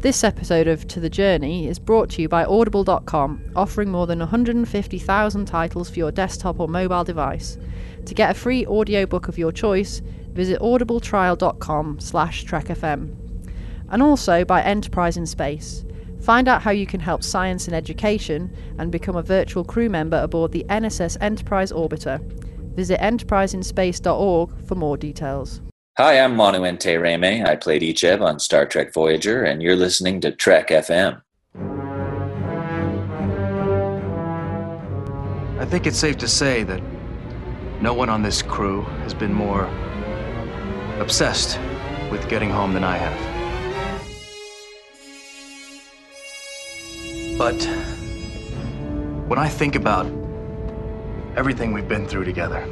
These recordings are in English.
This episode of To The Journey is brought to you by Audible.com, offering more than 150,000 titles for your desktop or mobile device. To get a free audiobook of your choice, visit audibletrial.com/trekfm. And also by Enterprise in Space. Find out how you can help science and education and become a virtual crew member aboard the NSS Enterprise Orbiter. Visit enterpriseinspace.org for more details. Hi, I'm Monuente Reme. I played Ichev on Star Trek Voyager, and you're listening to Trek FM. I think it's safe to say that no one on this crew has been more obsessed with getting home than I have. But when I think about everything we've been through together,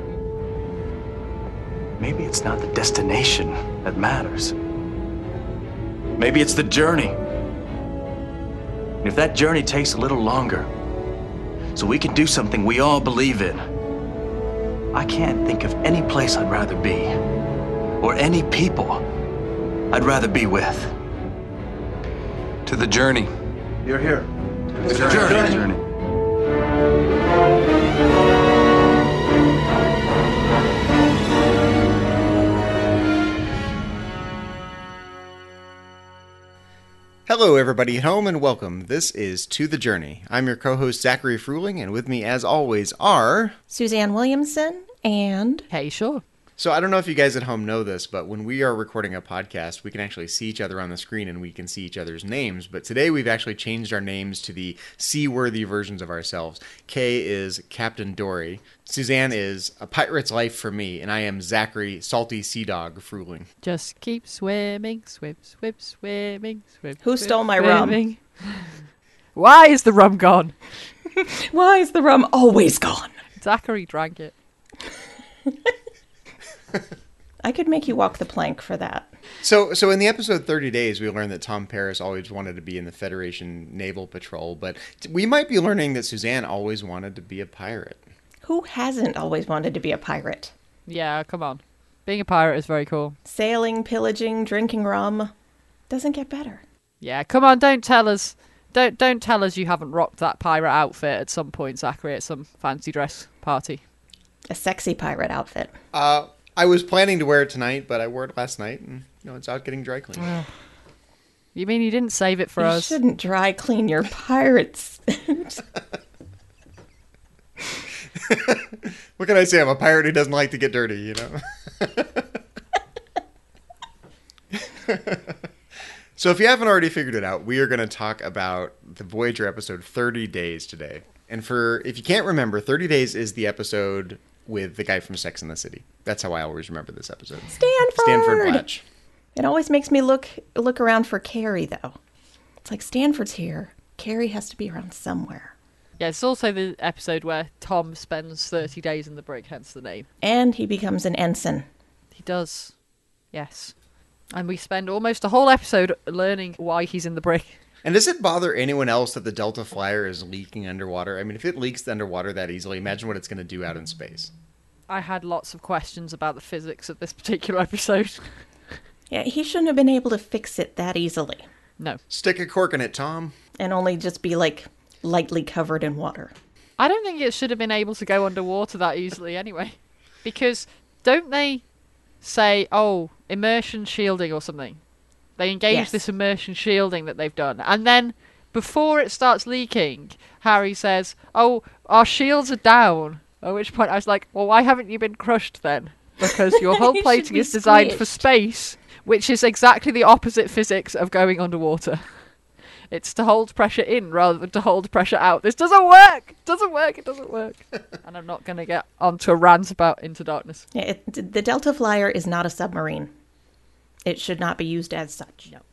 maybe it's not the destination that matters. Maybe it's the journey. And if that journey takes a little longer, so we can do something we all believe in, I can't think of any place I'd rather be, or any people I'd rather be with. To the journey. You're here. To the journey. Hello, everybody at home, and welcome. This is To The Journey. I'm your co-host, Zachary Fruling, and with me, as always, are... Suzanne Williamson and... Hey, sure. So I don't know if you guys at home know this, but when we are recording a podcast, we can actually see each other on the screen and we can see each other's names. But today we've actually changed our names to the C-worthy versions of ourselves. Kay is Captain Dory. Suzanne is A Pirate's Life for Me. And I am Zachary Salty Sea Dog Fruling. Just keep swimming, swim, swimming. Who stole my rum? Why is the rum gone? Why is the rum always gone? Zachary drank it. I could make you walk the plank for that. So in the episode 30 Days, we learned that Tom Paris always wanted to be in the Federation Naval Patrol, but we might be learning that Suzanne always wanted to be a pirate. Who hasn't always wanted to be a pirate? Yeah, come on. Being a pirate is very cool. Sailing, pillaging, drinking rum. Doesn't get better. Yeah, come on, don't tell us. Don't tell us you haven't rocked that pirate outfit at some point, Zachary, at some fancy dress party. A sexy pirate outfit. I was planning to wear it tonight, but I wore it last night, and it's out getting dry cleaned. You mean you didn't save it for us? You shouldn't dry clean your pirates. What can I say? I'm a pirate who doesn't like to get dirty, you know? So if you haven't already figured it out, we are going to talk about the Voyager episode 30 Days today. And if you can't remember, 30 Days is the episode with the guy from Sex and the City. That's how I always remember this episode. Stanford Blatch. It always makes me look around for Carrie, though. It's like, Stanford's here. Carrie has to be around somewhere. Yeah, it's also the episode where Tom spends 30 days in the brig, hence the name. And he becomes an ensign. He does. Yes. And we spend almost a whole episode learning why he's in the brig. And does it bother anyone else that the Delta Flyer is leaking underwater? I mean, if it leaks underwater that easily, imagine what it's going to do out in space. I had lots of questions about the physics of this particular episode. Yeah, he shouldn't have been able to fix it that easily. No. Stick a cork in it, Tom. And only just be, lightly covered in water. I don't think it should have been able to go underwater that easily anyway. Because don't they say, immersion shielding or something? They engage this immersion shielding that they've done. And then, before it starts leaking, Harry says, our shields are down. At which point I was like, well, why haven't you been crushed then? Because your hull plating is designed for space, which is exactly the opposite physics of going underwater. It's to hold pressure in rather than to hold pressure out. This doesn't work! It doesn't work! And I'm not going to get onto a rant about Into Darkness. Yeah, the Delta Flyer is not a submarine. It should not be used as such. No.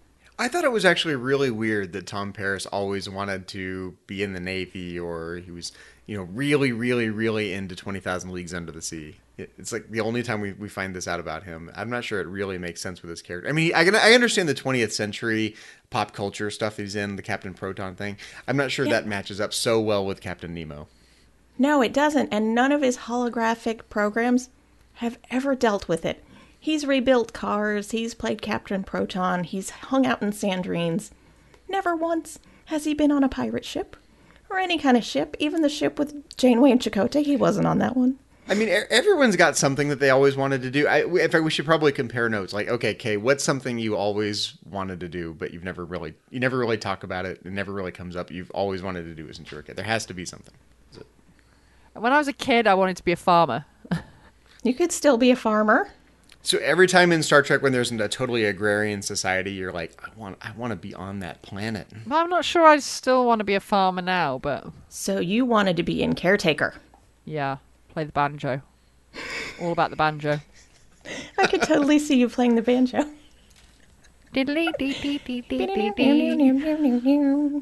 I thought it was actually really weird that Tom Paris always wanted to be in the Navy, or he was, really, really, really into 20,000 Leagues Under the Sea. It's like the only time we find this out about him. I'm not sure it really makes sense with his character. I mean, I understand the 20th century pop culture stuff he's in, the Captain Proton thing. I'm not sure that matches up so well with Captain Nemo. No, it doesn't. And none of his holographic programs have ever dealt with it. He's rebuilt cars, he's played Captain Proton, he's hung out in Sandrines. Never once has he been on a pirate ship. Or any kind of ship. Even the ship with Janeway and Chakotay, he wasn't on that one. I mean, everyone's got something that they always wanted to do. In fact, we should probably compare notes. Like, okay, Kay, what's something you always wanted to do, but you never really talk about it. It never really comes up. You've always wanted to do it since you were a kid. There has to be something. When I was a kid, I wanted to be a farmer. You could still be a farmer. So every time in Star Trek when there's a totally agrarian society, you're like, I want to be on that planet. Well, I'm not sure I still want to be a farmer now, but So you wanted to be in Caretaker. yeah, play the banjo. All about the banjo. I could totally see you playing the banjo. Diddly dee dee dee dee dee dee.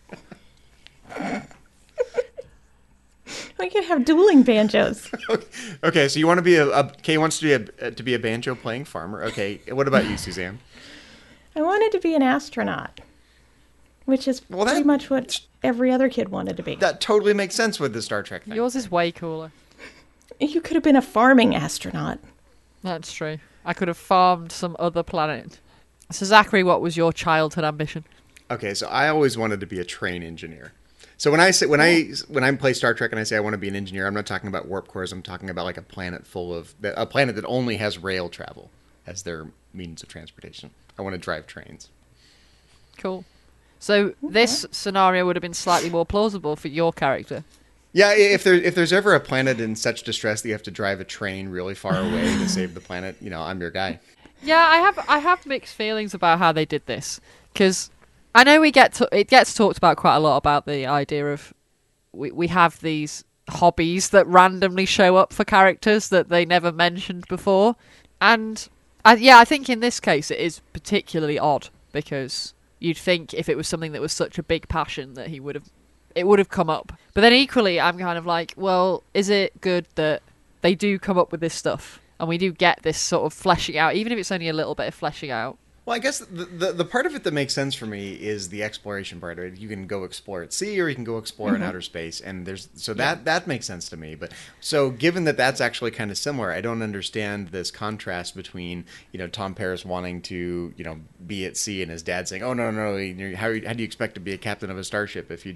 We could have dueling banjos. Okay, so you want to be Kay wants to be a banjo playing farmer. Okay, what about you, Suzanne? I wanted to be an astronaut, which is pretty much what every other kid wanted to be. That totally makes sense with the Star Trek thing. Yours is way cooler. You could have been a farming astronaut. That's true. I could have farmed some other planet. So Zachary, what was your childhood ambition? Okay, so I always wanted to be a train engineer. So when I play Star Trek and I say I want to be an engineer, I'm not talking about warp cores. I'm talking about like a planet that only has rail travel as their means of transportation. I want to drive trains. Cool. So this scenario would have been slightly more plausible for your character. Yeah, if there's ever a planet in such distress that you have to drive a train really far away to save the planet, I'm your guy. Yeah, I have mixed feelings about how they did this, because I know it gets talked about quite a lot about the idea of we have these hobbies that randomly show up for characters that they never mentioned before, and I think in this case it is particularly odd, because you'd think if it was something that was such a big passion that it would have come up. But then equally, I'm kind of like, well, is it good that they do come up with this stuff and we do get this sort of fleshing out, even if it's only a little bit of fleshing out? Well, I guess the part of it that makes sense for me is the exploration part. Right? You can go explore at sea, or you can go explore in outer space, and that makes sense to me. But so, given that that's actually kind of similar, I don't understand this contrast between Tom Paris wanting to be at sea and his dad saying, "Oh no, how do you expect to be a captain of a starship if you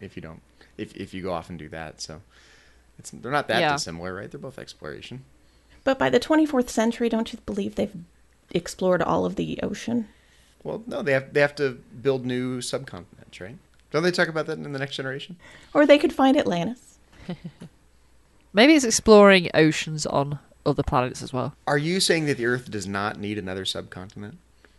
go off and do that?" So they're not that dissimilar, right? They're both exploration. But by the 24th century, don't you believe they've explored all of the ocean? Well, no, they have to build new subcontinents, right? Don't they talk about that in The Next Generation? Or they could find Atlantis. Maybe it's exploring oceans on other planets as well. Are you saying that the Earth does not need another subcontinent?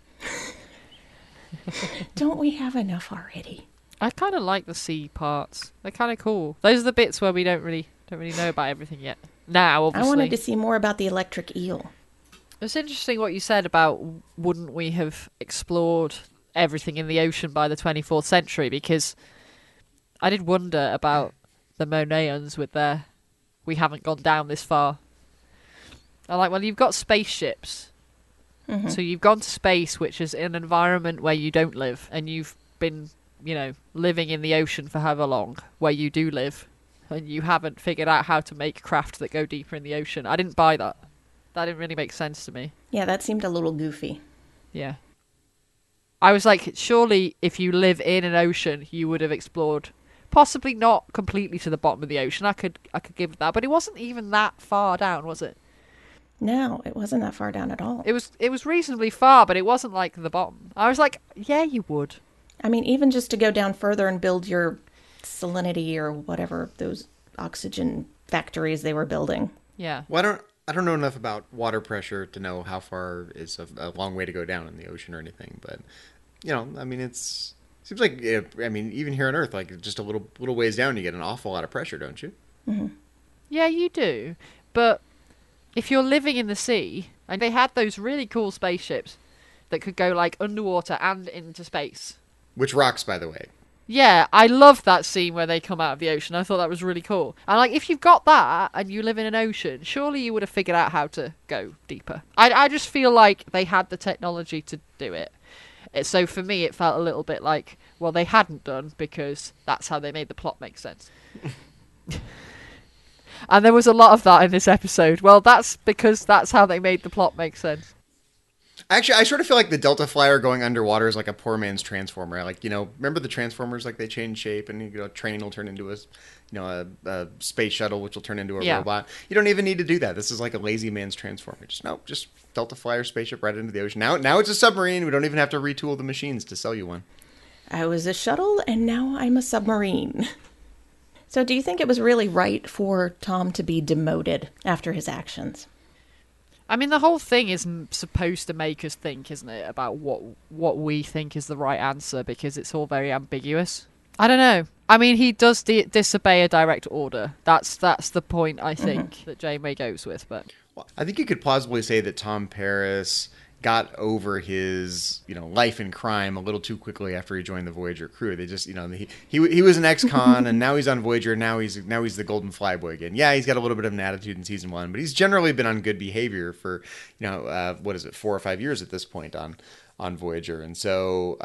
Don't we have enough already? I kind of like the sea parts. They're kind of cool. Those are the bits where we don't really know about everything yet. Now, obviously. I wanted to see more about the electric eel. It's interesting what you said about wouldn't we have explored everything in the ocean by the 24th century, because I did wonder about the Monaians with their we haven't gone down this far. I'm like, well, you've got spaceships. Mm-hmm. So you've gone to space, which is an environment where you don't live, and you've been, living in the ocean for however long, where you do live, and you haven't figured out how to make craft that go deeper in the ocean. I didn't buy that. That didn't really make sense to me. Yeah, that seemed a little goofy. Yeah. I was like, surely if you live in an ocean, you would have explored, possibly not completely to the bottom of the ocean. I could give that, but it wasn't even that far down, was it? No, it wasn't that far down at all. It was reasonably far, but it wasn't like the bottom. I was like, yeah, you would. I mean, even just to go down further and build your salinity or whatever, those oxygen factories they were building. Yeah. Well, I don't know enough about water pressure to know how far is a long way to go down in the ocean or anything. But, I mean, seems like, even here on Earth, like just a little ways down, you get an awful lot of pressure, don't you? Mm-hmm. Yeah, you do. But if you're living in the sea, and they had those really cool spaceships that could go like underwater and into space. Which rocks, by the way. Yeah, I loved that scene where they come out of the ocean. I thought that was really cool. And like, if you've got that and you live in an ocean, surely you would have figured out how to go deeper. I just feel like they had the technology to do it. So for me, it felt a little bit like, well, they hadn't done, because that's how they made the plot make sense. And there was a lot of that in this episode. Well, that's because that's how they made the plot make sense. Actually, I sort of feel like the Delta Flyer going underwater is like a poor man's Transformer. Like, remember the Transformers? Like, they change shape, and a train will turn into a space shuttle, which will turn into a robot. You don't even need to do that. This is like a lazy man's Transformer. Just Delta Flyer spaceship right into the ocean. Now it's a submarine. We don't even have to retool the machines to sell you one. I was a shuttle, and now I'm a submarine. So do you think it was really right for Tom to be demoted after his actions? I mean, the whole thing is supposed to make us think, isn't it, about what we think is the right answer, because it's all very ambiguous. I don't know. I mean, he does disobey a direct order. That's the point, I think, that Janeway goes with. But well, I think you could plausibly say that Tom Paris got over his life in crime a little too quickly after he joined the Voyager crew. They just he was an ex-con, and now he's on Voyager. Now he's the Golden Flyboy again. Yeah, he's got a little bit of an attitude in season 1, but he's generally been on good behavior for 4 or 5 years at this point on Voyager. And so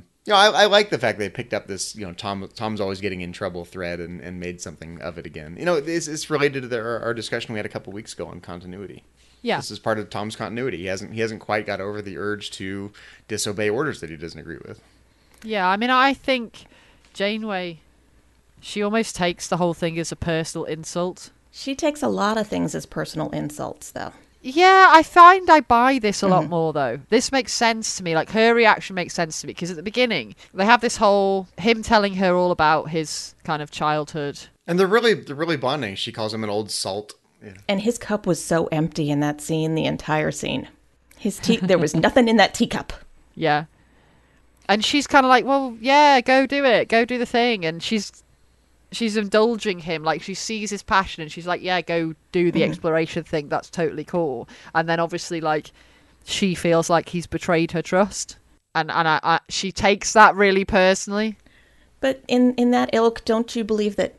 I like the fact they picked up this Tom's always getting in trouble thread and made something of it again. It's related to our discussion we had a couple weeks ago on continuity. yeah, This is part of Tom's continuity. He hasn't quite got over the urge to disobey orders that he doesn't agree with. yeah. I mean, I think Janeway, she almost takes the whole thing as a personal insult. She takes a lot of things as personal insults, though. Yeah, I find I buy this a lot more, though. This makes sense to me. Like, her reaction makes sense to me, because at the beginning, they have this whole, him telling her all about his kind of childhood. And they're really bonding. She calls him an old salt. Yeah. And his cup was so empty in that scene, the entire scene. There was nothing in that teacup. Yeah. And she's kind of like, well, yeah, go do it. Go do the thing. And she's indulging him. Like, she sees his passion and she's like, yeah, go do the exploration thing. That's totally cool. And then obviously, like, she feels like he's betrayed her trust. And she takes that really personally. But in that ilk, don't you believe that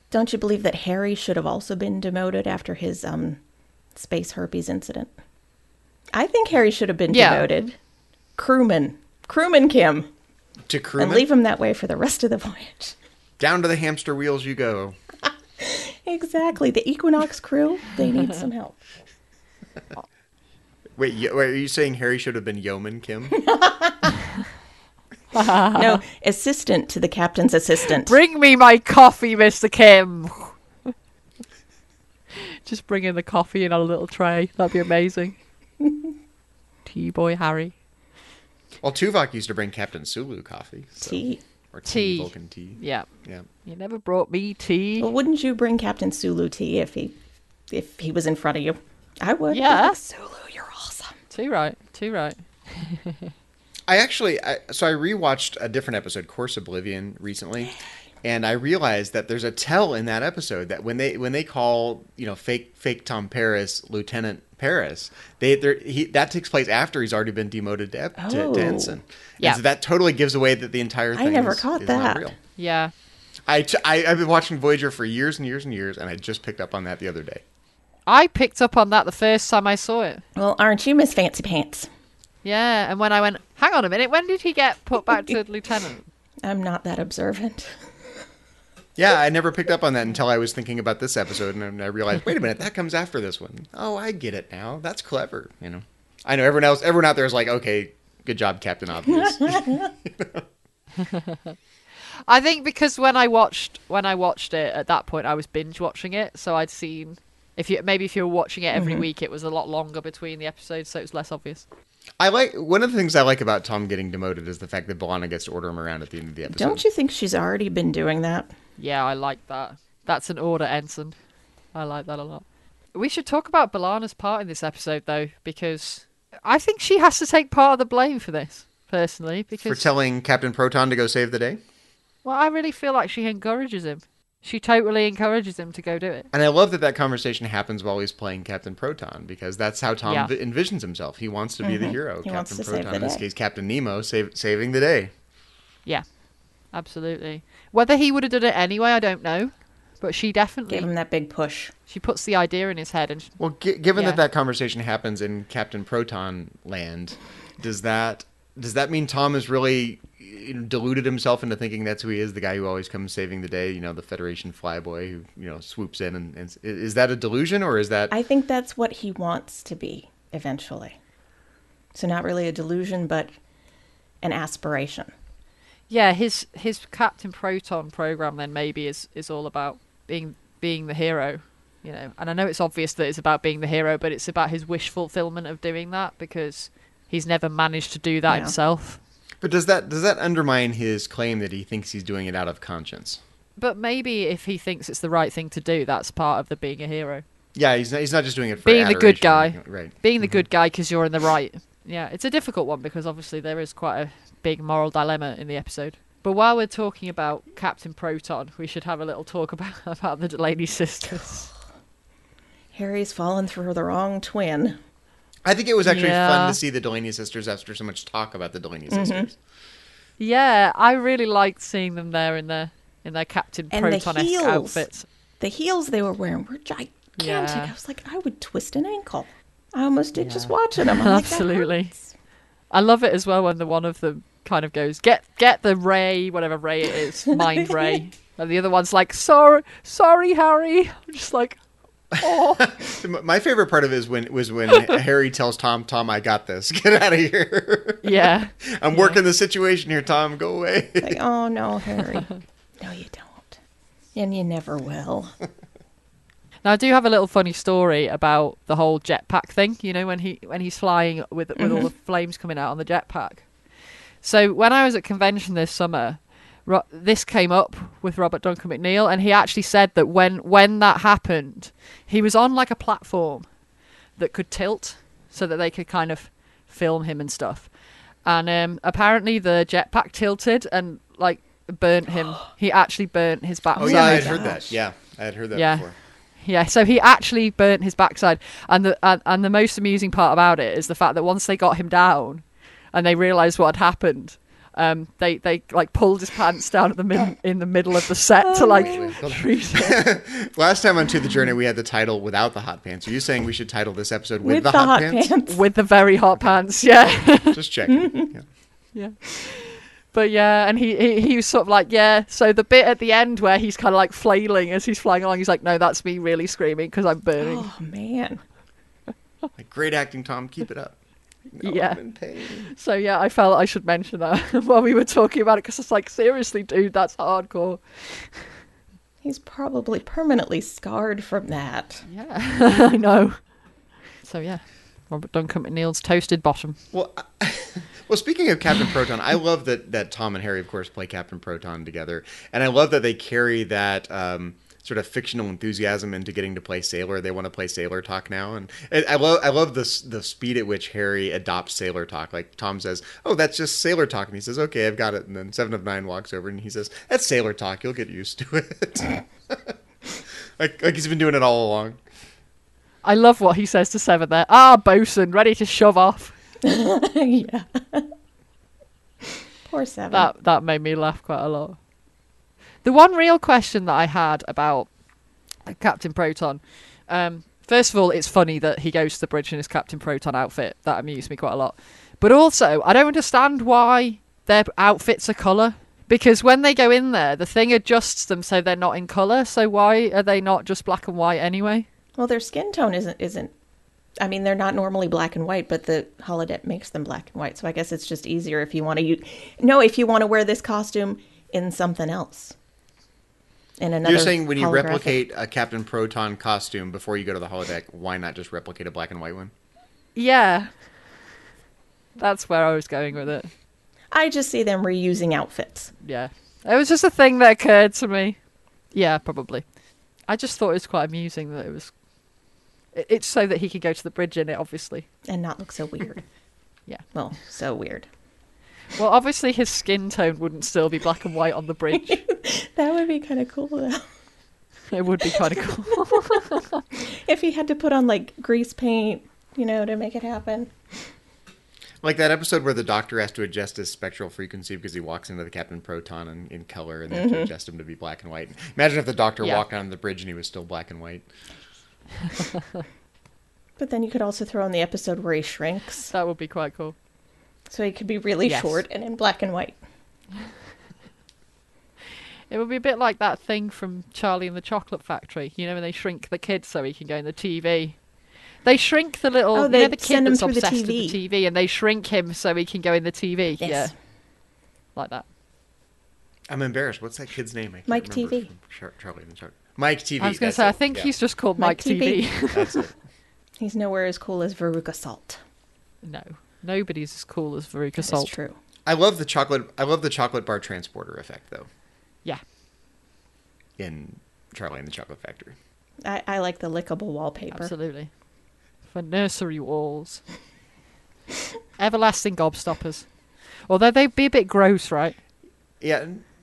Harry should have also been demoted after his space herpes incident? I think Harry should have been demoted. Crewman Kim. To crewman? And leave him that way for the rest of the voyage. Down to the hamster wheels you go. Exactly. The Equinox crew, they need some help. Wait, are you saying Harry should have been Yeoman Kim? No, assistant to the captain's assistant. Bring me my coffee, Mr. Kim. Just bring in the coffee in a little tray. That'd be amazing. Tea boy Harry. Well, Tuvok used to bring Captain Sulu coffee. So. Tea. Or Tea. Vulcan tea. Yeah. Yeah. You never brought me tea. Well, wouldn't you bring Captain Sulu tea if he was in front of you? I would. Yeah. Like, Sulu, you're awesome. Too right. I rewatched a different episode, Course Oblivion, recently, and I realized that there's a tell in that episode that when they call fake Tom Paris Lieutenant Paris, that takes place after he's already been demoted to ensign. Yeah. And so that totally gives away that the entire thing is not real. Yeah. I've been watching Voyager for years and years and years, and I just picked up on that the other day. I picked up on that the first time I saw it. Well, aren't you Miss Fancy Pants? Yeah, and when I went, hang on a minute, when did he get put back to lieutenant? I'm not that observant. Yeah, I never picked up on that until I was thinking about this episode, and I realized, wait a minute, that comes after this one. Oh, I get it now. That's clever. I know everyone out there is like, okay, good job, Captain Obvious. I think because when I watched it at that point, I was binge watching it, so I'd seen. If you were watching it every week, it was a lot longer between the episodes, so it was less obvious. One of the things I like about Tom getting demoted is the fact that B'Elanna gets to order him around at the end of the episode. Don't you think she's already been doing that? Yeah, I like that. That's an order, ensign. I like that a lot. We should talk about B'Elanna's part in this episode, though, because I think she has to take part of the blame for this, personally. For telling Captain Proton to go save the day? Well, I really feel like she encourages him. She totally encourages him to go do it. And I love that conversation happens while he's playing Captain Proton, because that's how Tom envisions himself. He wants to be the hero. He Captain wants to Proton, save the in this day. case, Captain Nemo, saving the day. Yeah, absolutely. Whether he would have done it anyway, I don't know. But she definitely... Gave him that big push. She puts the idea in his head. And Well, given that conversation happens in Captain Proton land, does that mean Tom is really deluded himself into thinking that's who he is, the guy who always comes saving the day, the Federation flyboy who, swoops in. And is that a delusion, or is that... I think that's what he wants to be eventually. So not really a delusion, but an aspiration. Yeah, his Captain Proton program then maybe is all about being the hero, And I know it's obvious that it's about being the hero, but it's about his wish fulfillment of doing that, because he's never managed to do that himself. But does that undermine his claim that he thinks he's doing it out of conscience? But maybe if he thinks it's the right thing to do, that's part of the being a hero. Yeah, he's not just doing it for being the good adoration, guy. right? Being the good guy because you're in the right. Yeah, it's a difficult one because obviously there is quite a big moral dilemma in the episode. But while we're talking about Captain Proton, we should have a little talk about the Delaney sisters. Harry's fallen for the wrong twin. I think it was actually fun to see the Delaney sisters after so much talk about the Delaney sisters. Yeah, I really liked seeing them there in their Captain Proton-esque outfits. The heels they were wearing were gigantic. Yeah. I was like, I would twist an ankle. I almost did just watching them. I'm Absolutely. Like, that hurts. I love it as well when the one of them kind of goes, get the ray, whatever ray it is, mind ray. And the other one's like, sorry, Harry. I'm just like, oh. My favorite part of it was when Harry tells Tom, I got this. Get out of here. Yeah. I'm working the situation here, Tom. Go away. Like, oh, no, Harry. No, you don't. And you never will. Now, I do have a little funny story about the whole jetpack thing, when he's flying with all the flames coming out on the jetpack. So when I was at convention this summer, this came up with Robert Duncan McNeill, and he actually said that when that happened, he was on like a platform that could tilt so that they could kind of film him and stuff. And apparently the jetpack tilted and like burnt him. He actually burnt his backside. Oh yeah, I had heard that. Yeah, I had heard that before. Yeah, so he actually burnt his backside, and the most amusing part about it is the fact that once they got him down, and they realised what had happened, they like pulled his pants down in the middle of the set to like treat it. Last time on To the Journey, we had the title without the hot pants. Are you saying we should title this episode with the hot pants? With the very hot pants, yeah. Just checking. Yeah. But yeah, and he was sort of like, so the bit at the end where he's kind of like flailing as he's flying along, he's like, no, that's me really screaming because I'm burning. Oh, man. Like, great acting, Tom. Keep it up. No, yeah. I'm in pain. So yeah, I felt I should mention that while we were talking about it, because it's like, seriously, dude, that's hardcore. He's probably permanently scarred from that. Yeah, I know. So yeah, Robert Duncan McNeill's toasted bottom. Well, speaking of Captain Proton, I love that Tom and Harry, of course, play Captain Proton together. And I love that they carry that sort of fictional enthusiasm into getting to play Sailor. They want to play Sailor Talk now. And I love the speed at which Harry adopts Sailor Talk. Like, Tom says, oh, that's just Sailor Talk. And he says, okay, I've got it. And then Seven of Nine walks over and he says, that's Sailor Talk. You'll get used to it. like he's been doing it all along. I love what he says to Seven there. Ah, bosun, ready to shove off. Yeah. Poor Seven. That made me laugh quite a lot. The one real question that I had about Captain Proton, first of all, it's funny that he goes to the bridge in his Captain Proton outfit. That amused me quite a lot. But also, I don't understand why their outfits are colour. Because when they go in there, the thing adjusts them so they're not in colour. So why are they not just black and white anyway? Well, their skin tone isn't. I mean, they're not normally black and white, but the holodeck makes them black and white. So I guess it's just easier if you want to if you want to wear this costume in something else. In another You're saying when you replicate a Captain Proton costume before you go to the holodeck, why not just replicate a black and white one? Yeah. That's where I was going with it. I just see them reusing outfits. Yeah. It was just a thing that occurred to me. Yeah, probably. I just thought it was quite amusing that it was... It's so that he could go to the bridge in it, obviously. And not look so weird. Yeah. Well, so weird. Well, obviously his skin tone wouldn't still be black and white on the bridge. That would be kind of cool, though. It would be kind of cool. If he had to put on, like, grease paint, to make it happen. Like that episode where the doctor has to adjust his spectral frequency because he walks into the Captain Proton in color and they have to adjust him to be black and white. Imagine if the doctor walked on the bridge and he was still black and white. But then you could also throw in the episode where he shrinks. That would be quite cool. So he could be really short and in black and white. It would be a bit like that thing from Charlie and the Chocolate Factory. You know, when they shrink the kid so he can go in the TV. They shrink the little, they the send kid him that's through the obsessed with the TV. TV, and they shrink him so he can go in the TV. Yes. Yeah, like that. I'm embarrassed. What's that kid's name? I can't Mike remember TV. from Charlie and the Chocolate. Mike TV. I was going to that's say, I it. think Yeah. he's just called Mike Mike TV. That's it. He's nowhere as cool as Veruca Salt. No, nobody's as cool as Veruca That's Salt. true. I love the chocolate bar transporter effect though Yeah. in Charlie and the Chocolate Factory. I like the lickable wallpaper. Absolutely. For nursery walls. Everlasting gobstoppers. Although they'd be a bit gross, right? Yeah.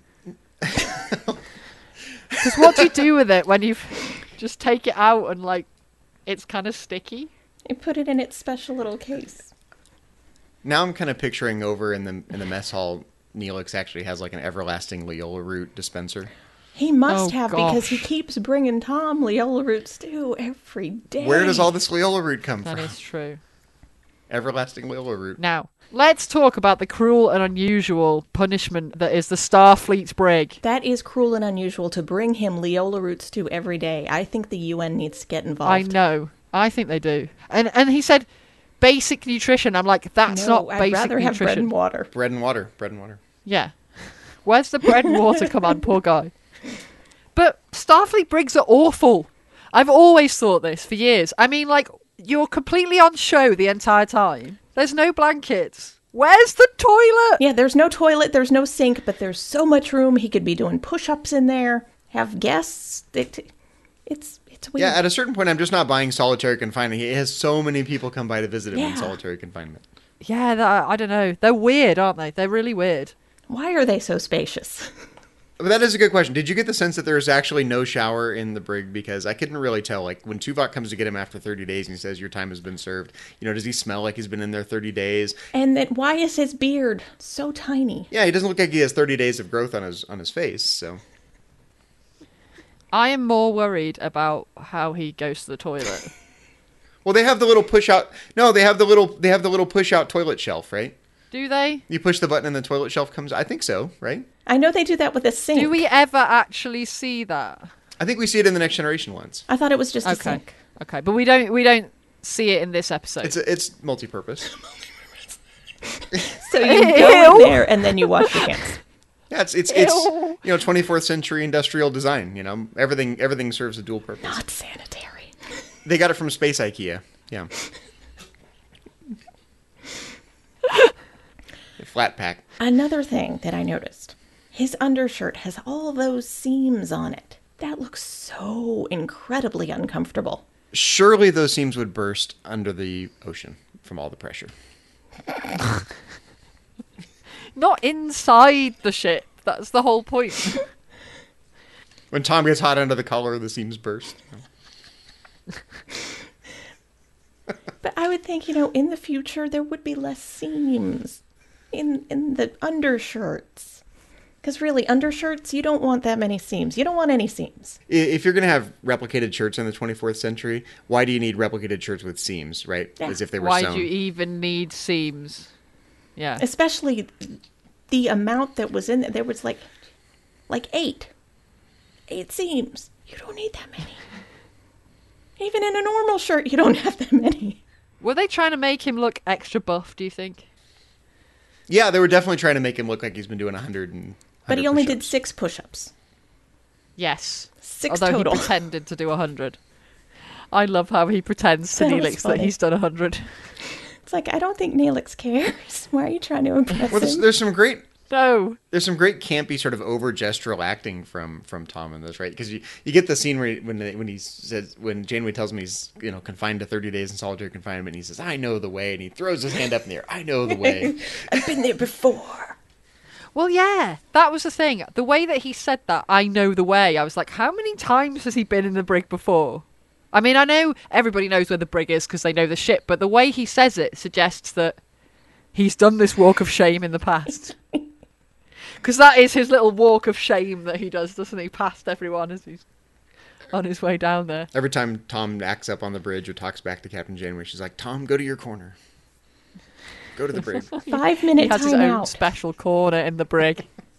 Because what do you do with it when you just take it out and, like, it's kind of sticky? You put it in its special little case. Now I'm kind of picturing over in the mess hall, Neelix actually has like an everlasting Leola root dispenser. He must Oh, have because he gosh. keeps bringing Tom Leola root stew every day. Where does all this Leola root come That from? is true. Everlasting Leola root. Now, let's talk about the cruel and unusual punishment that is the Starfleet's brig. That is cruel and unusual to bring him Leola root stew every day. I think the UN needs to get involved. I know. I think they do. And he said basic nutrition. I'm like, that's No, not I'd basic rather have bread nutrition. and water. Bread and water. Bread and water. Yeah. Where's the bread and water? Come on, poor guy. But Starfleet brigs are awful. I've always thought this for years. I mean, like, you're completely on show the entire time. There's no blankets. Where's the toilet? Yeah, there's no toilet, there's no sink, but there's so much room. He could be doing push-ups in there, have guests. It's weird. Yeah, at a certain point, I'm just not buying solitary confinement. He has so many people come by to visit him in Yeah. solitary confinement. Yeah, I don't know. They're weird, aren't they? They're really weird. Why are they so spacious? But that is a good question. Did you get the sense that there's actually no shower in the brig? Because I couldn't really tell. Like, when Tuvok comes to get him after 30 days and he says, your time has been served, you know, does he smell like he's been in there 30 days? And then why is his beard so tiny? Yeah, he doesn't look like he has 30 days of growth on his face, so... I am more worried about how he goes to the toilet. Well, they have the little push-out... No, they have the little push-out toilet shelf, right? Do they? You push the button and the toilet shelf comes... I think so, right? I know they do that with a sink. Do we ever actually see that? I think we see it in the Next Generation once. I thought it was just a Okay. sink. Okay, but we don't see it in this episode. It's multi-purpose. So you go in there and then you wash your hands. Yeah, it's Ew. 24th century industrial design. You know, everything serves a dual purpose. Not sanitary. They got it from Space IKEA. Yeah. Flat pack. Another thing that I noticed. His undershirt has all those seams on it. That looks so incredibly uncomfortable. Surely those seams would burst under the ocean from all the pressure. Not inside the ship. That's the whole point. When Tom gets hot under the collar, the seams burst. But I would think, in the future there would be less seams in the undershirts. Because really, undershirts, you don't want that many seams. You don't want any seams. If you're going to have replicated shirts in the 24th century, why do you need replicated shirts with seams, right? Yeah. As if they were Why sewn. do you even need seams? Yeah. Especially the amount that was in there. There was like 8 seams. You don't need that many. Even in a normal shirt, you don't have that many. Were they trying to make him look extra buff, do you think? Yeah, they were definitely trying to make him look like he's been doing 100 But he only did push-ups. 6 push-ups. Yes. 6 Although total. he pretended to do 100. I love how he pretends to That was Neelix that funny. he's done 100. It's like, I don't think Neelix cares. Why are you trying to impress Well, him? there's some great No. campy sort of over gestural acting from Tom in this, right? Because you get the scene where when Janeway tells him he's confined to 30 days in solitary confinement, and he says, "I know the way," and he throws his hand up in the air. I know the way. I've been there before. Well, yeah, that was the thing. The way that he said that, I know the way, I was like, how many times has he been in the brig before? I mean, I know everybody knows where the brig is because they know the ship, but the way he says it suggests that he's done this walk of shame in the past. Because that is his little walk of shame that he does, doesn't he? Past everyone as he's on his way down there. Every time Tom acts up on the bridge or talks back to Captain Janeway, she's like, "Tom, go to your corner. Go to the brig." 5 He minute has his own timeout. special corner in the brig.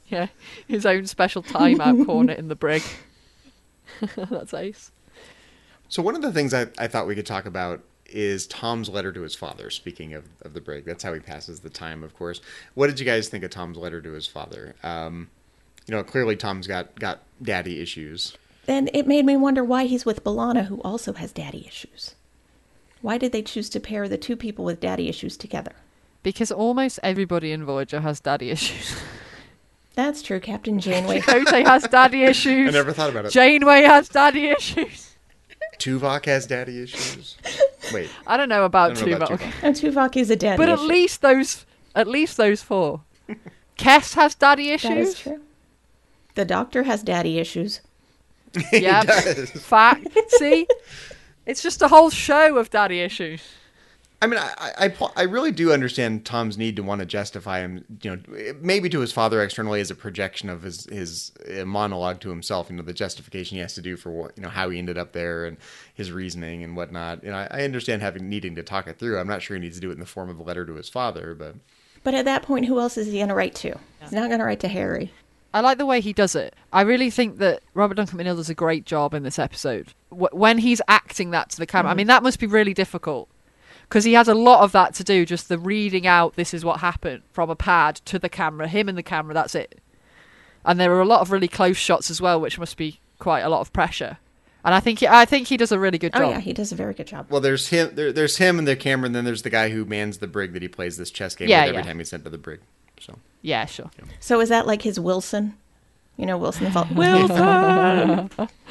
Yeah, his own special timeout corner in the brig. That's ace. So one of the things I thought we could talk about is Tom's letter to his father, speaking of the brig. That's how he passes the time, of course. What did you guys think of Tom's letter to his father? Clearly Tom's got daddy issues. And it made me wonder why he's with B'Elanna, who also has daddy issues. Why did they choose to pair the two people with daddy issues together? Because almost everybody in Voyager has daddy issues. That's true. Captain Janeway. Chakotay has daddy issues. I never thought about it. Janeway has daddy issues. Tuvok has daddy issues. Wait, I don't know about I don't know about Tuvok. Tuvok. And Tuvok is a daddy But issue. at least those four. Kess has daddy issues. That is true. The Doctor has daddy issues. Yeah, fact. See, it's just a whole show of daddy issues. I mean, I really do understand Tom's need to want to justify him, maybe to his father externally as a projection of his monologue to himself, the justification he has to do for what, how he ended up there and his reasoning and whatnot. I understand needing to talk it through. I'm not sure he needs to do it in the form of a letter to his father, but... But at that point, who else is he going to write to? He's not going to write to Harry. I like the way he does it. I really think that Robert Duncan McNeill does a great job in this episode. When he's acting that to the camera, I mean, that must be really difficult. Because he has a lot of that to do, just the reading out, this is what happened, from a pad to the camera, him and the camera, that's it. And there are a lot of really close shots as well, which must be quite a lot of pressure. And I think he does a really good job. Oh yeah, he does a very good job. Well, there's him and the camera, and then there's the guy who mans the brig that he plays this chess game with every time he's sent to the brig. So yeah, sure. Yeah. So is that like his Wilson? Wilson. Wilson!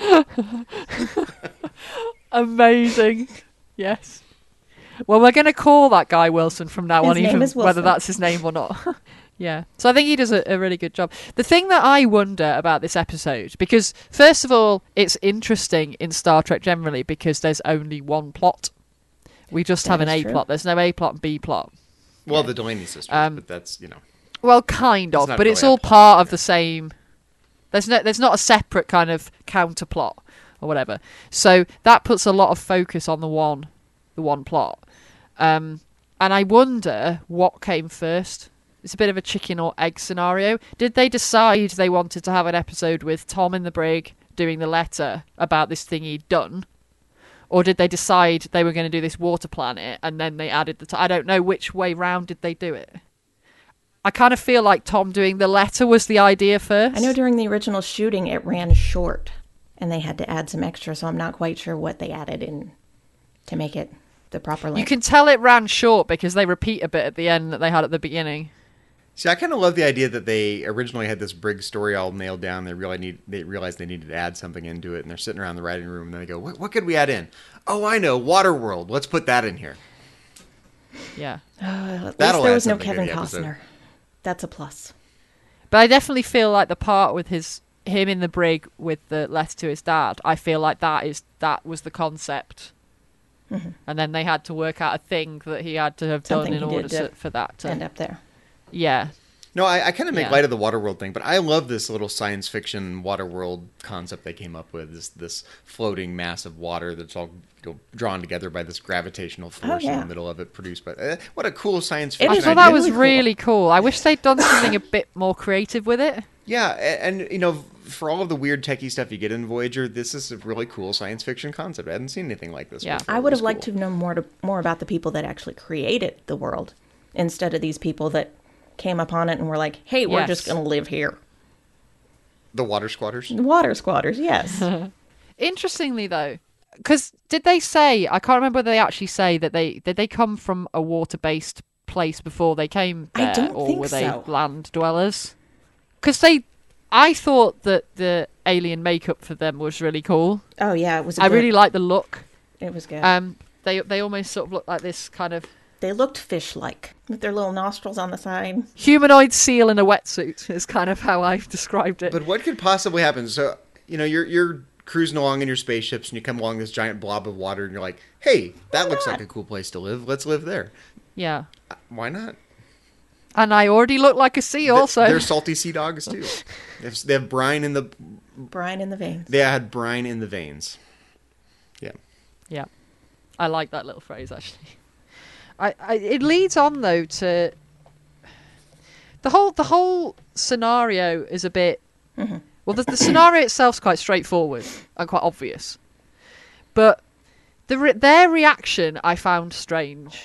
Amazing. Yes. Well, we're going to call that guy Wilson from now on, even whether that's his name or not. Yeah. So I think he does a really good job. The thing that I wonder about this episode, because first of all, it's interesting in Star Trek generally because there's only one plot. We just have an A plot. There's no A plot and B plot. Well, the Delaney sisters, but that's, Well, kind of, but it's all part of the same... There's not a separate kind of counter plot or whatever. So that puts a lot of focus on the one plot. And I wonder what came first. It's a bit of a chicken or egg scenario. Did they decide they wanted to have an episode with Tom in the brig doing the letter about this thing he'd done? Or did they decide they were going to do this water planet and then they added I don't know which way round did they do it. I kind of feel like Tom doing the letter was the idea first. I know during the original shooting it ran short and they had to add some extra, so I'm not quite sure what they added in to make it the proper length. You can tell it ran short because they repeat a bit at the end that they had at the beginning. See, I kind of love the idea that they originally had this brig story all nailed down. They realized they needed to add something into it, and they're sitting around the writing room, and then they go, what could we add in? Oh, I know, Waterworld. Let's put that in here. Yeah. At least there was no Kevin Costner. That's a plus. But I definitely feel like the part with him in the brig with the letter to his dad, I feel like that was the concept. Mm-hmm. And then they had to work out a thing that he had to have done in order for that to end up there. Yeah. No, I kind of make light of the Waterworld thing, but I love this little science fiction Waterworld concept they came up with. This floating mass of water that's all drawn together by this gravitational force in the middle of it, produced by... what a cool science fiction I thought that was really cool. I wish they'd done something a bit more creative with it. Yeah, and for all of the weird techie stuff you get in Voyager, this is a really cool science fiction concept. I hadn't seen anything like this before. I would have liked to know more about the people that actually created the world, instead of these people that came upon it and were like, hey, we're just going to live here. The water squatters? The water squatters, yes. Interestingly, though, because did they say, I can't remember whether they actually say that did they come from a water-based place before they came there? I don't or think were they so. land dwellers? Because I thought that the alien makeup for them was really cool. Oh, yeah, it was I really liked the look. It was good. They almost sort of looked like this kind of... They looked fish-like, with their little nostrils on the side. Humanoid seal in a wetsuit is kind of how I've described it. But what could possibly happen? So, you're cruising along in your spaceships, and you come along this giant blob of water, and you're like, hey, that looks like a cool place to live. Let's live there. Yeah. Why not? And I already look like a sea also. They're salty sea dogs, too. They have brine in the... Brine in the veins. They had brine in the veins. Yeah. Yeah. I like that little phrase, actually. It leads on, though, to... the whole scenario is a bit. Well, the scenario itself's quite straightforward and quite obvious, but their reaction I found strange,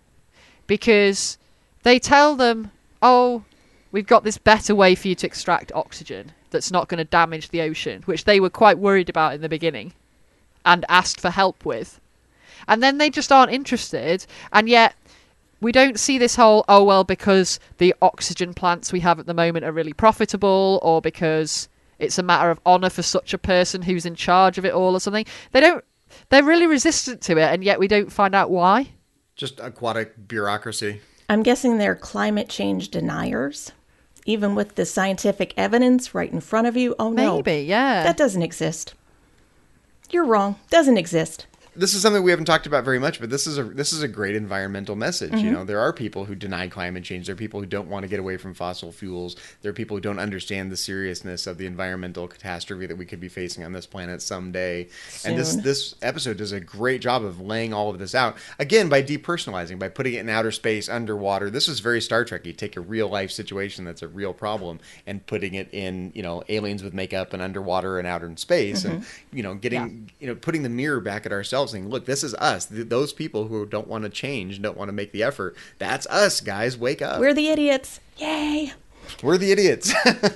because they tell them, "Oh, we've got this better way for you to extract oxygen that's not going to damage the ocean," which they were quite worried about in the beginning and asked for help with. And then they just aren't interested, and yet we don't see this whole, oh, well, because the oxygen plants we have at the moment are really profitable, or because it's a matter of honour for such a person who's in charge of it all or something. They're really resistant to it, and yet we don't find out why. Just aquatic bureaucracy. I'm guessing they're climate change deniers. Even with the scientific evidence right in front of you. Oh, no. Maybe, yeah. That doesn't exist. You're wrong. Doesn't exist. This is something we haven't talked about very much, but this is a great environmental message. You know, there are people who deny climate change. There are people who don't want to get away from fossil fuels. There are people who don't understand the seriousness of the environmental catastrophe that we could be facing on this planet someday. Soon. And this episode does a great job of laying all of this out. Again, by depersonalizing, by putting it in outer space, underwater. This is very Star Trek. You take a real life situation that's a real problem and putting it in, you know, aliens with makeup and underwater and out in space, and, you know, putting the mirror back at ourselves. Saying, look, this is us. Those people who don't want to change, don't want to make the effort. That's us, guys. Wake up. We're the idiots. Yay. We're the idiots.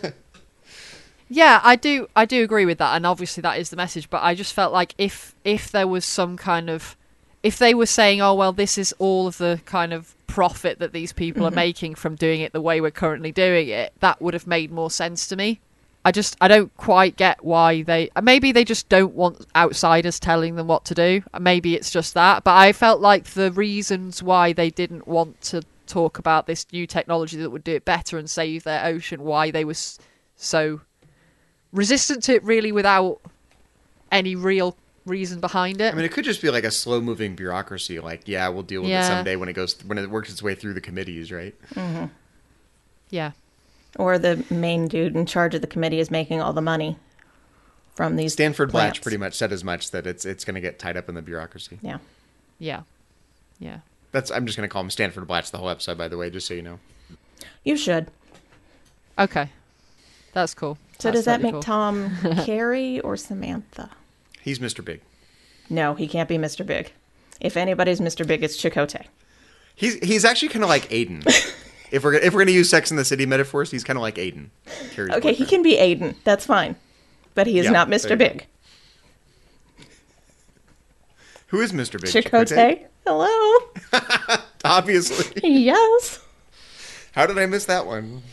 Yeah, I do agree with that, and obviously that is the message, but I just felt like if there was some kind of, if they were saying, oh, well, this is all of the kind of profit that these people are making from doing it the way we're currently doing it, that would have made more sense to me. I don't quite get why maybe they just don't want outsiders telling them what to do. Maybe it's just that. But I felt like the reasons why they didn't want to talk about this new technology that would do it better and save their ocean, why they were so resistant to it really without any real reason behind it. I mean, it could just be like a slow-moving bureaucracy. Like, yeah, we'll deal with it someday when it works its way through the committees, right? Mm-hmm. Yeah. Or the main dude in charge of the committee is making all the money from these Stanford plants. Blatch pretty much said as much, that it's going to get tied up in the bureaucracy. Yeah. Yeah. Yeah. I'm just going to call him Stanford Blatch the whole episode, by the way, just so you know. You should. Okay. That's cool. So That's does that totally make cool. Tom Carey or Samantha? He's Mr. Big. No, he can't be Mr. Big. If anybody's Mr. Big, it's Chakotay. He's actually kind of like Aiden. If we're going to use Sex and the City metaphors, he's kind of like Aiden. Carrie's Okay, he boyfriend. can be Aiden. That's fine. But he is not there Mr. you go. Big. Who is Mr. Big? Chakotay? Hello? Obviously. Yes. How did I miss that one?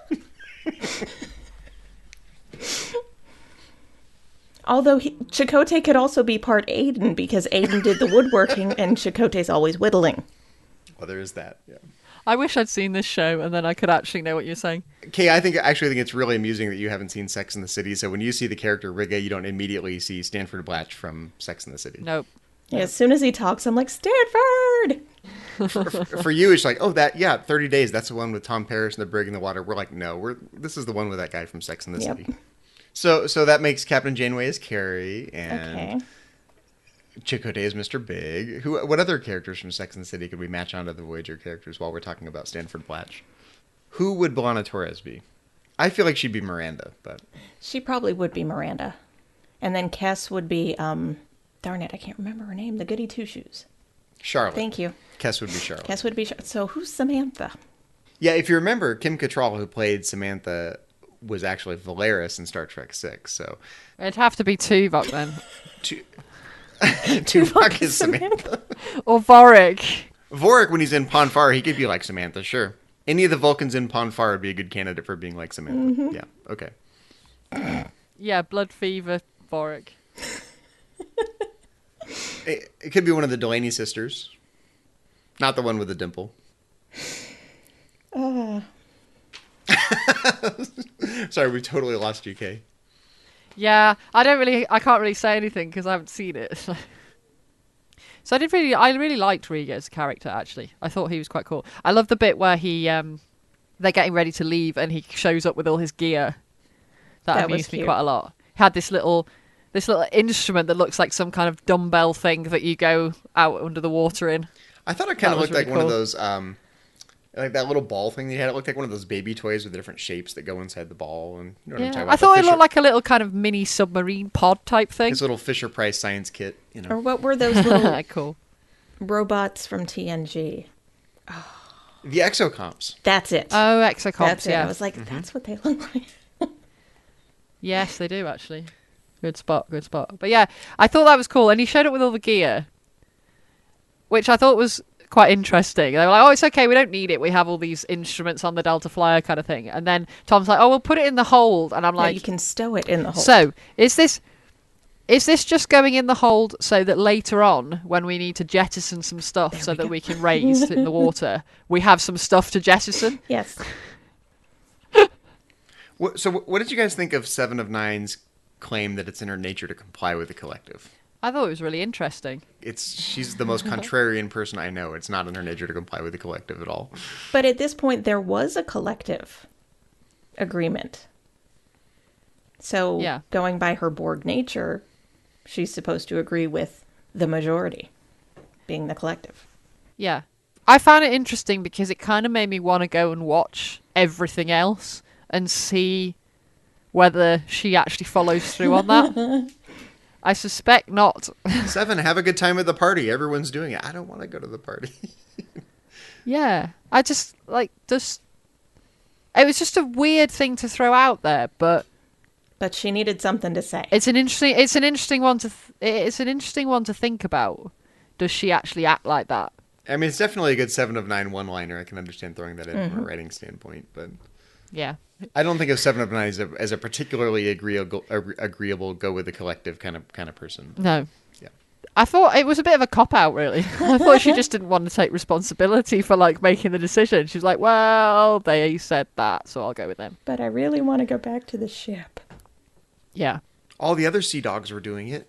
Although Chakotay could also be part Aiden, because Aiden did the woodworking and Chakotay's always whittling. Well, there is that. Yeah. I wish I'd seen this show and then I could actually know what you're saying. Kay, I think it's really amusing that you haven't seen Sex and the City. So when you see the character Rigga, you don't immediately see Stanford Blatch from Sex and the City. Nope. Yeah, as soon as he talks, I'm like, Stanford! For you, it's like, 30 Days. That's the one with Tom Paris and the Brig in the Water. We're like, no, this is the one with that guy from Sex and the Yep. City. So that makes Captain Janeway as Carrie and Chakotay is Mr. Big. What other characters from Sex and the City could we match onto the Voyager characters while we're talking about Stanford Blatch? Who would B'Elanna Torres be? I feel like she'd be Miranda, but She probably would be Miranda. And then Kes would be, darn it, I can't remember her name. The goody two-shoes. Charlotte. Thank you. Kes would be Charlotte. Kes would be... So who's Samantha? Yeah, if you remember, Kim Cattrall, who played Samantha, was actually Valeris in Star Trek VI. So It'd have to be Tuvok then. Tuvok is Samantha. Or Vorik. Vorik, when he's in Ponfar, he could be like Samantha, sure. Any of the Vulcans in Ponfar would be a good candidate for being like Samantha. Mm-hmm. Yeah, okay. Yeah, Blood Fever Vorik. It could be one of the Delaney sisters. Not the one with the dimple. Sorry, we totally lost you, Kay. Yeah, I can't really say anything because I haven't seen it. So I really liked Riga as a character, actually. I thought he was quite cool. I love the bit where they're getting ready to leave and he shows up with all his gear. That was amused me cute. quite a lot. He had this little instrument that looks like some kind of dumbbell thing that you go out under the water in. I thought it kind That of was looked like really one of cool. those Like that little ball thing they had, it looked like one of those baby toys with different shapes that go inside the ball. And you know what I'm talking Yeah, about? I thought The it looked like a little kind of mini submarine pod type thing. his little Fisher Price science kit. You Or know, what were those little Cool. robots from TNG? the exocomps. That's it. Oh, exocomps, That's it. yeah. I was like, that's what they look like. Yes, they do actually. Good spot, good spot. But yeah, I thought that was cool. And he showed up with all the gear, which I thought was quite interesting. They were like, oh, it's okay, we don't need it. We have all these instruments on the Delta Flyer kind of thing. And then Tom's like, oh, we'll put it in the hold. And I'm Yeah, like, you can stow it in the hole. so is this just going in the hold so that later on, when we need to jettison some stuff so that we can raise in the water, we have some stuff to jettison? Yes. So what did you guys think of Seven of Nine's claim that it's in her nature to comply with the collective? I thought it was really interesting. She's the most contrarian person I know. It's not in her nature to comply with the collective at all. But at this point, there was a collective agreement. So Yeah. going by her Borg nature, she's supposed to agree with the majority, being the collective. Yeah. I found it interesting because it kind of made me want to go and watch everything else and see whether she actually follows through on that. I suspect not. Seven, have a good time at the party. Everyone's doing it. I don't want to go to the party. Yeah. I just, it was just a weird thing to throw out there, but But she needed something to say. it's an interesting one to think about. Does she actually act like that? I mean, it's definitely a good 7 of 9 one-liner. I can understand throwing that in from a writing standpoint, but Yeah. I don't think of 7 of 9 as a particularly agreeable go with the collective kind of person. No. Yeah. I thought it was a bit of a cop-out, really. I thought she just didn't want to take responsibility for, making the decision. She was like, well, they said that, so I'll go with them. But I really want to go back to the ship. Yeah. All the other Sea Dogs were doing it.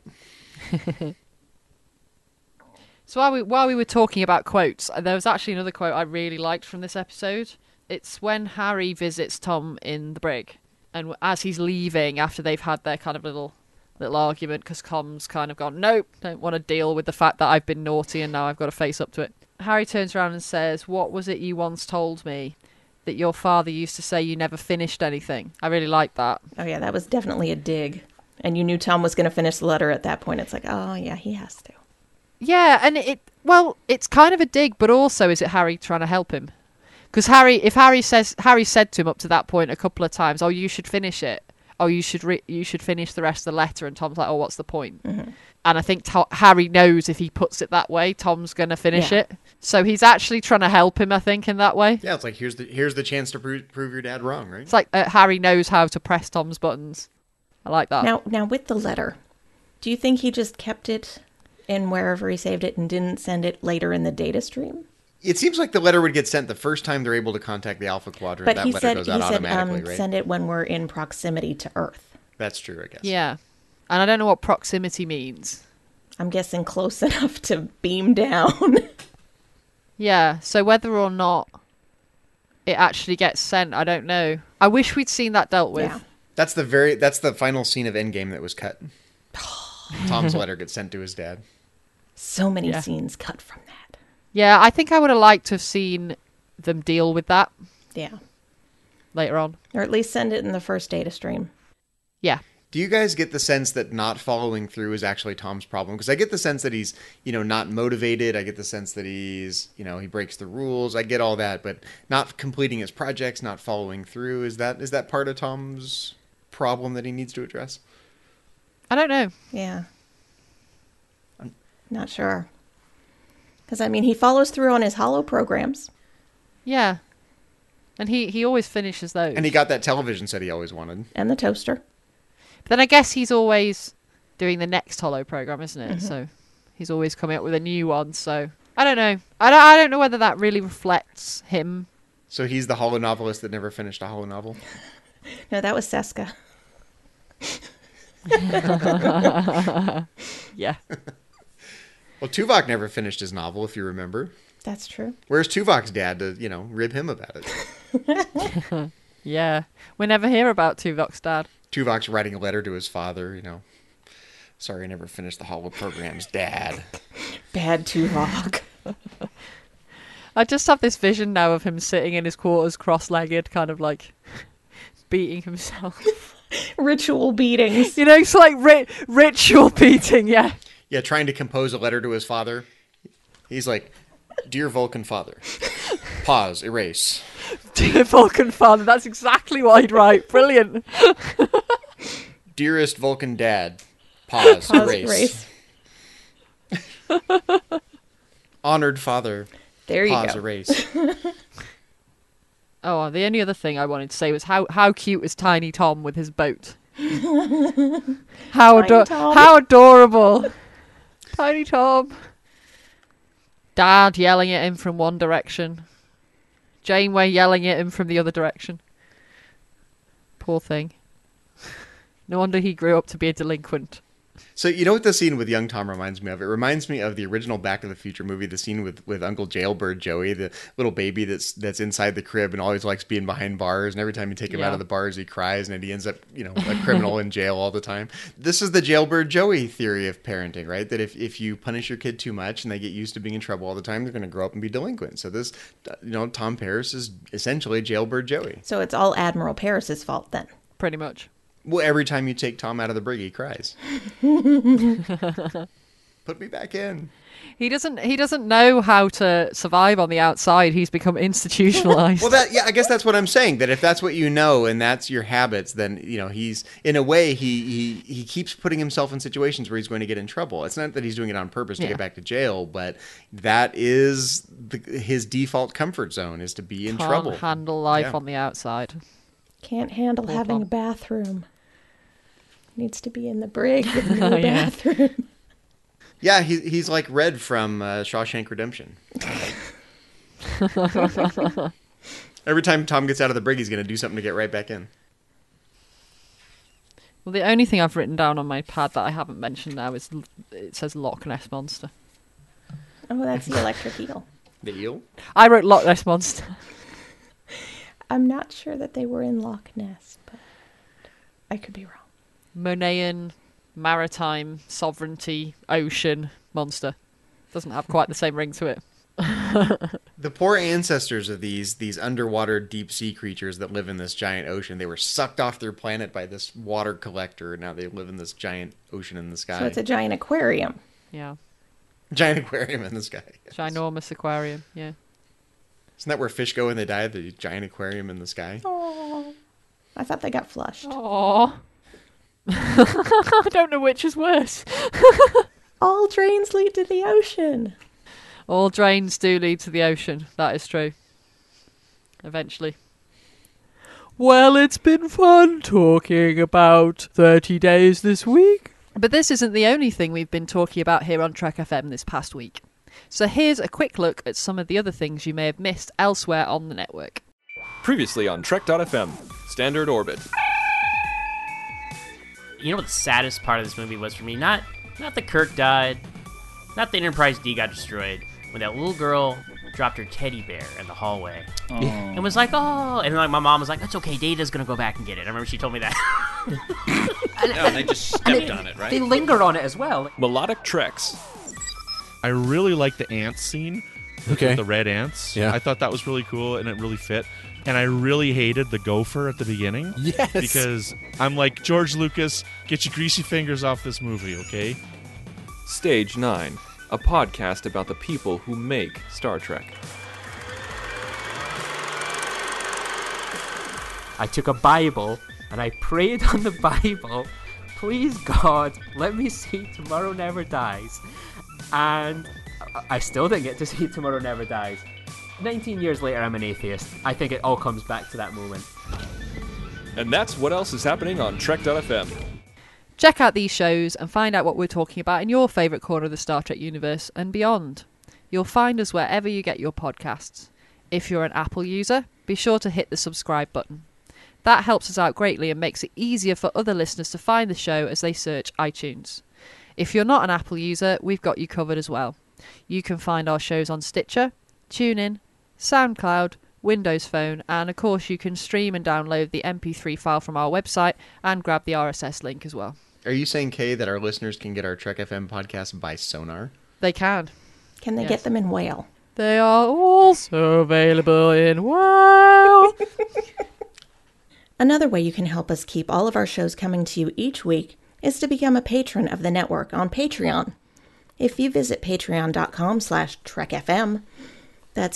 So while we were talking about quotes, there was actually another quote I really liked from this episode. It's when Harry visits Tom in the brig, and as he's leaving after they've had their kind of little argument, because Tom's kind of gone, nope, don't want to deal with the fact that I've been naughty and now I've got to face up to it. Harry turns around and says, what was it you once told me? That your father used to say you never finished anything. I really liked that. Oh, yeah, that was definitely a dig. And you knew Tom was going to finish the letter at that point. It's like, oh, yeah, he has to. Yeah, and it's kind of a dig, but also is it Harry trying to help him? Because Harry said to him up to that point a couple of times, oh, you should finish it. Oh, you should finish the rest of the letter. And Tom's like, oh, what's the point? Mm-hmm. And I think Harry knows if he puts it that way, Tom's going to finish Yeah. it. So he's actually trying to help him, I think, in that way. Yeah, it's like here's the chance to prove your dad wrong, right? It's like Harry knows how to press Tom's buttons. I like that. Now, with the letter, do you think he just kept it in wherever he saved it and didn't send it later in the data stream? It seems like the letter would get sent the first time they're able to contact the Alpha Quadrant. But That he letter said, goes out automatically, right? send it when we're in proximity to Earth. That's true, I guess. Yeah. And I don't know what proximity means. I'm guessing close enough to beam down. Yeah, so whether or not it actually gets sent, I don't know. I wish we'd seen that dealt with. Yeah. That's the final scene of Endgame that was cut. Tom's letter gets sent to his dad. So many Yeah. scenes cut from that. Yeah, I think I would have liked to have seen them deal with that Yeah. later on. Or at least send it in the first data stream. Yeah. Do you guys get the sense that not following through is actually Tom's problem? Because I get the sense that he's, not motivated. I get the sense that he's, he breaks the rules. I get all that, but not completing his projects, not following through. Is that part of Tom's problem that he needs to address? I don't know. Yeah. Not sure. Because, he follows through on his hollow programs. Yeah. And he always finishes those. And he got that television set he always wanted. And the toaster. But then I guess he's always doing the next Hollow program, isn't it? So he's always coming up with a new one. So I don't know. I don't know whether that really reflects him. So he's the holo novelist that never finished a holo novel? No, that was Seska. Yeah. Well, Tuvok never finished his novel, if you remember. That's true. Where's Tuvok's dad to, rib him about it? Yeah. We never hear about Tuvok's dad. Tuvok's writing a letter to his father, Sorry, I never finished the holo programs, Dad. Bad Tuvok. I just have this vision now of him sitting in his quarters cross-legged, kind of like beating himself. Ritual beatings. You know, it's like ritual beating, yeah. Yeah, trying to compose a letter to his father. He's like, "Dear Vulcan father." Pause, erase. Dear Vulcan father, that's exactly what I'd write. Brilliant. Dearest Vulcan dad. Pause, erase. Honored father. There you Pause, go. erase. Oh, the only other thing I wanted to say was how cute is Tiny Tom with his boat? How adorable. Tiny Tom. Dad yelling at him from one direction. Janeway yelling at him from the other direction. Poor thing. No wonder he grew up to be a delinquent. So you know what the scene with young Tom reminds me of? It reminds me of the original Back to the Future movie, the scene with Uncle Jailbird Joey, the little baby that's inside the crib and always likes being behind bars, and every time you take him out of the bars he cries and he ends up, a criminal in jail all the time. This is the Jailbird Joey theory of parenting, right? That if you punish your kid too much and they get used to being in trouble all the time, they're going to grow up and be delinquent. So this, Tom Paris is essentially Jailbird Joey. So it's all Admiral Paris's fault then. Pretty much. Well, every time you take Tom out of the brig, he cries. Put me back in. He doesn't know how to survive on the outside. He's become institutionalized. Well, I guess that's what I'm saying. That if that's what you know and that's your habits, then he's in a way he keeps putting himself in situations where he's going to get in trouble. It's not that he's doing it on purpose to get back to jail, but that is his default comfort zone is to be in trouble. Can't handle life on the outside. Can't handle having a bathroom. Needs to be in the brig with no bathroom. Yeah, he's like Red from Shawshank Redemption. Every time Tom gets out of the brig, he's going to do something to get right back in. Well, the only thing I've written down on my pad that I haven't mentioned now is it says Loch Ness Monster. Oh, that's the electric eel. The eel? I wrote Loch Ness Monster. I'm not sure that they were in Loch Ness, but I could be wrong. Monayan, maritime, sovereignty, ocean, monster. Doesn't have quite the same ring to it. The poor ancestors of these underwater deep sea creatures that live in this giant ocean, they were sucked off their planet by this water collector, and now they live in this giant ocean in the sky. So it's a giant aquarium. Yeah. Giant aquarium in the sky. Yes. Ginormous aquarium, yeah. Isn't that where fish go when they die? The giant aquarium in the sky? Oh, I thought they got flushed. Aww. I don't know which is worse. All drains lead to the ocean. All drains do lead to the ocean. That is true. Eventually. Well, it's been fun talking about 30 days this week. But this isn't the only thing we've been talking about here on Trek FM this past week. So here's a quick look at some of the other things you may have missed elsewhere on the network. Previously on Trek.fm, Standard Orbit. You know what the saddest part of this movie was for me? Not that Kirk died, not that Enterprise D got destroyed, when that little girl dropped her teddy bear in the hallway. Oh. And was like, oh, and like my mom was like, that's okay, Data's gonna go back and get it. I remember she told me that. And they just stepped on it, right? They linger on it as well. Melodic Treks. I really like the ant scene. Okay. With the red ants. Yeah. I thought that was really cool and it really fit. And I really hated the gopher at the beginning. Yes. Because I'm like, George Lucas, get your greasy fingers off this movie, okay? Stage 9, a podcast about the people who make Star Trek. I took a Bible and I prayed on the Bible, please God, let me see Tomorrow Never Dies. And I still didn't get to see Tomorrow Never Dies. 19 years later, I'm an atheist. I think it all comes back to that moment. And that's what else is happening on Trek.fm. Check out these shows and find out what we're talking about in your favourite corner of the Star Trek universe and beyond. You'll find us wherever you get your podcasts. If you're an Apple user, be sure to hit the subscribe button. That helps us out greatly and makes it easier for other listeners to find the show as they search iTunes. If you're not an Apple user, we've got you covered as well. You can find our shows on Stitcher, TuneIn, SoundCloud, Windows Phone, and of course you can stream and download the MP3 file from our website and grab the RSS link as well. Are you saying, Kay, that our listeners can get our Trek FM podcast by sonar? They can. Can they get them in whale? They are also available in WoW. Another way you can help us keep all of our shows coming to you each week is to become a patron of the network on Patreon. If you visit patreon.com/TrekFM, that's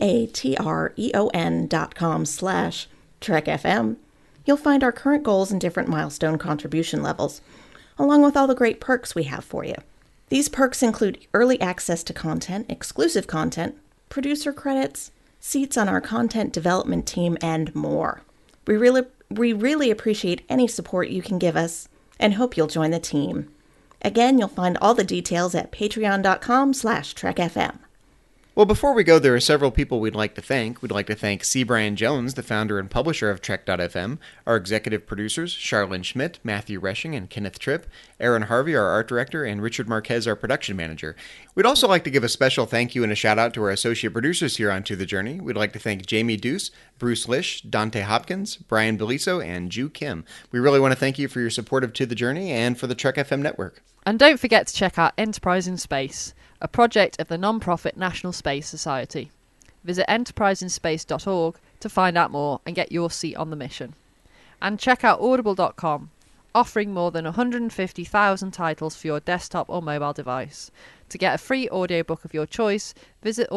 patreon.com/TrekFM, you'll find our current goals and different milestone contribution levels, along with all the great perks we have for you. These perks include early access to content, exclusive content, producer credits, seats on our content development team, and more. We really appreciate any support you can give us and hope you'll join the team. Again, you'll find all the details at patreon.com/TrekFM. Well, before we go, there are several people we'd like to thank. We'd like to thank C. Brian Jones, the founder and publisher of Trek.fm, our executive producers, Charlene Schmidt, Matthew Resching, and Kenneth Tripp, Aaron Harvey, our art director, and Richard Marquez, our production manager. We'd also like to give a special thank you and a shout out to our associate producers here on To The Journey. We'd like to thank Jamie Deuce, Bruce Lish, Dante Hopkins, Brian Beliso, and Ju Kim. We really want to thank you for your support of To The Journey and for the Trek FM network. And don't forget to check out Enterprise in Space, a project of the non-profit National Space Society. Visit enterpriseinspace.org to find out more and get your seat on the mission. And check out audible.com, offering more than 150,000 titles for your desktop or mobile device. To get a free audiobook of your choice, visit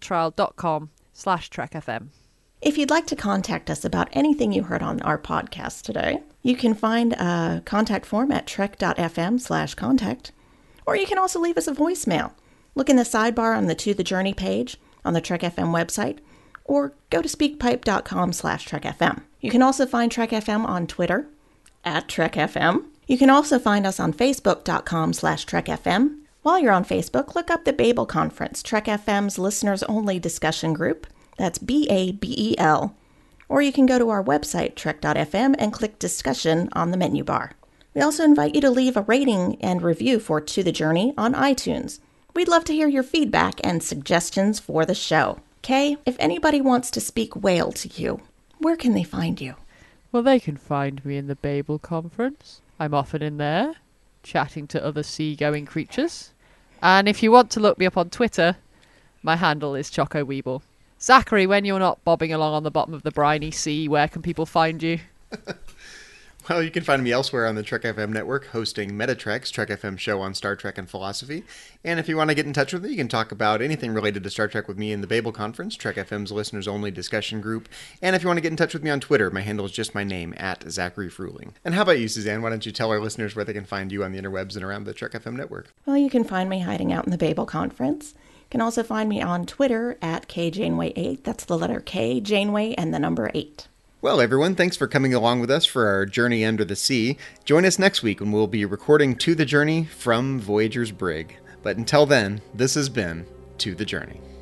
audibletrial.com/TrekFM. If you'd like to contact us about anything you heard on our podcast today, you can find a contact form at trek.fm/contact, or you can also leave us a voicemail. Look in the sidebar on the To The Journey page on the Trek FM website, or go to speakpipe.com/TrekFM. You can also find Trek FM on Twitter, @TrekFM. You can also find us on Facebook.com/TrekFM. While you're on Facebook, look up the Babel Conference, Trek FM's listeners-only discussion group. That's BABEL. Or you can go to our website, Trek.fm, and click Discussion on the menu bar. We also invite you to leave a rating and review for To The Journey on iTunes. We'd love to hear your feedback and suggestions for the show. Kay, if anybody wants to speak whale to you, where can they find you? Well, they can find me in the Babel Conference. I'm often in there, chatting to other seagoing creatures. And if you want to look me up on Twitter, my handle is Choco Weeble. Zachary, when you're not bobbing along on the bottom of the briny sea, where can people find you? Well, you can find me elsewhere on the Trek FM network, hosting Metatrek's Trek FM show on Star Trek and philosophy. And if you want to get in touch with me, you can talk about anything related to Star Trek with me in the Babel Conference, Trek FM's listeners-only discussion group. And if you want to get in touch with me on Twitter, my handle is just my name, @ZacharyFruling. And how about you, Suzanne? Why don't you tell our listeners where they can find you on the interwebs and around the Trek FM network? Well, you can find me hiding out in the Babel Conference. You can also find me on Twitter @KJaneway8. That's the letter K, Janeway, and the number 8. Well, everyone, thanks for coming along with us for our journey under the sea. Join us next week when we'll be recording To The Journey from Voyager's brig. But until then, this has been To The Journey.